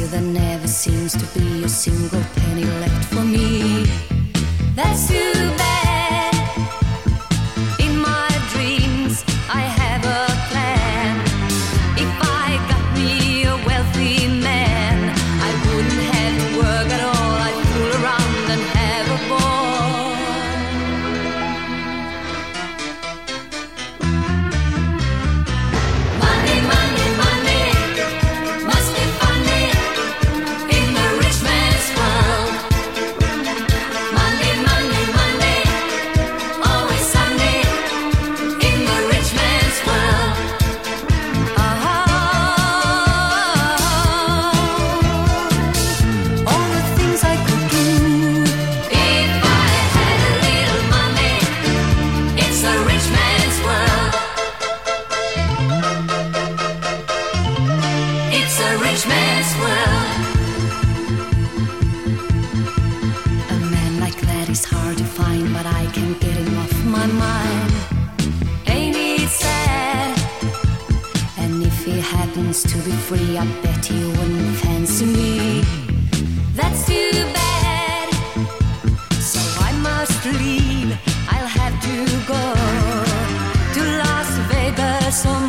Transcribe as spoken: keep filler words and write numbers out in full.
there never seems to be a single penny left for me. That's too bad. In my dreams I have a plan. If I got me a wealthy man, I wouldn't have to work at all. I'd fool around and have a ball. Money, money, money must be funny in the rich man's world. Money, money, money, always sunny in the rich man's world. Oh, all the things I could do if I had a little money. It's a rich man's world. It's a rich man's world. A man like that is hard to find, but I can't get him off my mind. Ain't it sad? And if he happens to be free, I bet he wouldn't fancy me. That's too bad. So I must leave. I'll have to go to Las Vegas or